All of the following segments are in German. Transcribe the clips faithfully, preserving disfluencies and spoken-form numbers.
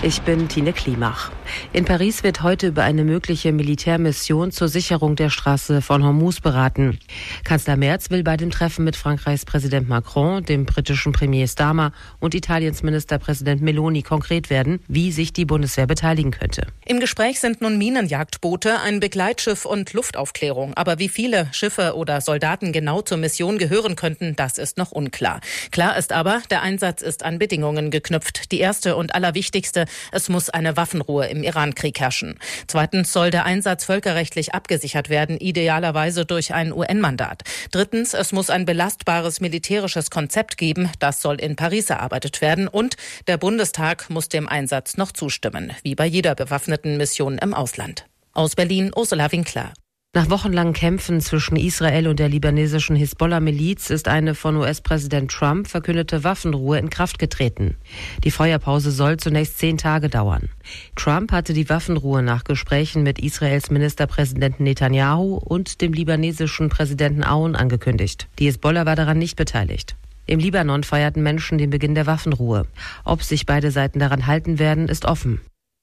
Ich bin Tine Klimach. In Paris wird heute über eine mögliche Militärmission zur Sicherung der Straße von Hormuz beraten. Kanzler Merz will bei dem Treffen mit Frankreichs Präsident Macron, dem britischen Premier Starmer und Italiens Ministerpräsident Meloni konkret werden, wie sich die Bundeswehr beteiligen könnte. Im Gespräch sind nun Minenjagdboote, ein Begleitschiff und Luftaufklärung. Aber wie viele Schiffe oder Soldaten genau zur Mission gehören könnten, das ist noch unklar. Klar ist aber, der Einsatz ist an Bedingungen geknüpft. Die erste und allerwichtigste: Es muss eine Waffenruhe im Irankrieg herrschen. Zweitens soll der Einsatz völkerrechtlich abgesichert werden, idealerweise durch ein U N-Mandat. Drittens, es muss ein belastbares militärisches Konzept geben. Das soll in Paris erarbeitet werden. Und der Bundestag muss dem Einsatz noch zustimmen, wie bei jeder bewaffneten Mission im Ausland. Aus Berlin, Ursula Winkler. Nach wochenlangen Kämpfen zwischen Israel und der libanesischen Hisbollah-Miliz ist eine von U S-Präsident Trump verkündete Waffenruhe in Kraft getreten. Die Feuerpause soll zunächst zehn Tage dauern. Trump hatte die Waffenruhe nach Gesprächen mit Israels Ministerpräsidenten Netanyahu und dem libanesischen Präsidenten Aoun angekündigt. Die Hisbollah war daran nicht beteiligt. Im Libanon feierten Menschen den Beginn der Waffenruhe. Ob sich beide Seiten daran halten werden, ist offen.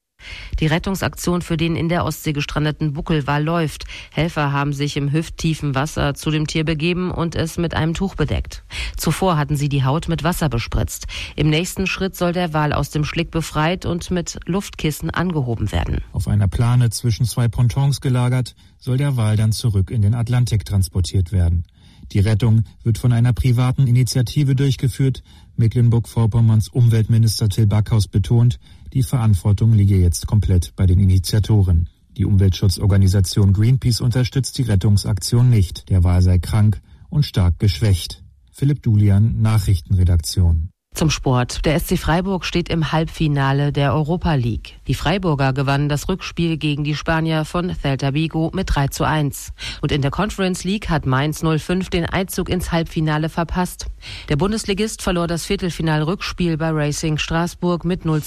Die Rettungsaktion für den in der Ostsee gestrandeten Buckelwal läuft. Helfer haben sich im hüfttiefen Wasser zu dem Tier begeben und es mit einem Tuch bedeckt. Zuvor hatten sie die Haut mit Wasser bespritzt. Im nächsten Schritt soll der Wal aus dem Schlick befreit und mit Luftkissen angehoben werden. Auf einer Plane zwischen zwei Pontons gelagert, soll der Wal dann zurück in den Atlantik transportiert werden. Die Rettung wird von einer privaten Initiative durchgeführt. Mecklenburg-Vorpommerns Umweltminister Till Backhaus betont, die Verantwortung liege jetzt komplett bei den Initiatoren. Die Umweltschutzorganisation Greenpeace unterstützt die Rettungsaktion nicht. Der Wal sei krank und stark geschwächt. Philipp Dulian, Nachrichtenredaktion. Zum Sport. Der S C Freiburg steht im Halbfinale der Europa League. Die Freiburger gewannen das Rückspiel gegen die Spanier von Celta Vigo mit drei zu eins. Und in der Conference League hat Mainz null fünf den Einzug ins Halbfinale verpasst. Der Bundesligist verlor das Viertelfinal-Rückspiel bei Racing Straßburg mit null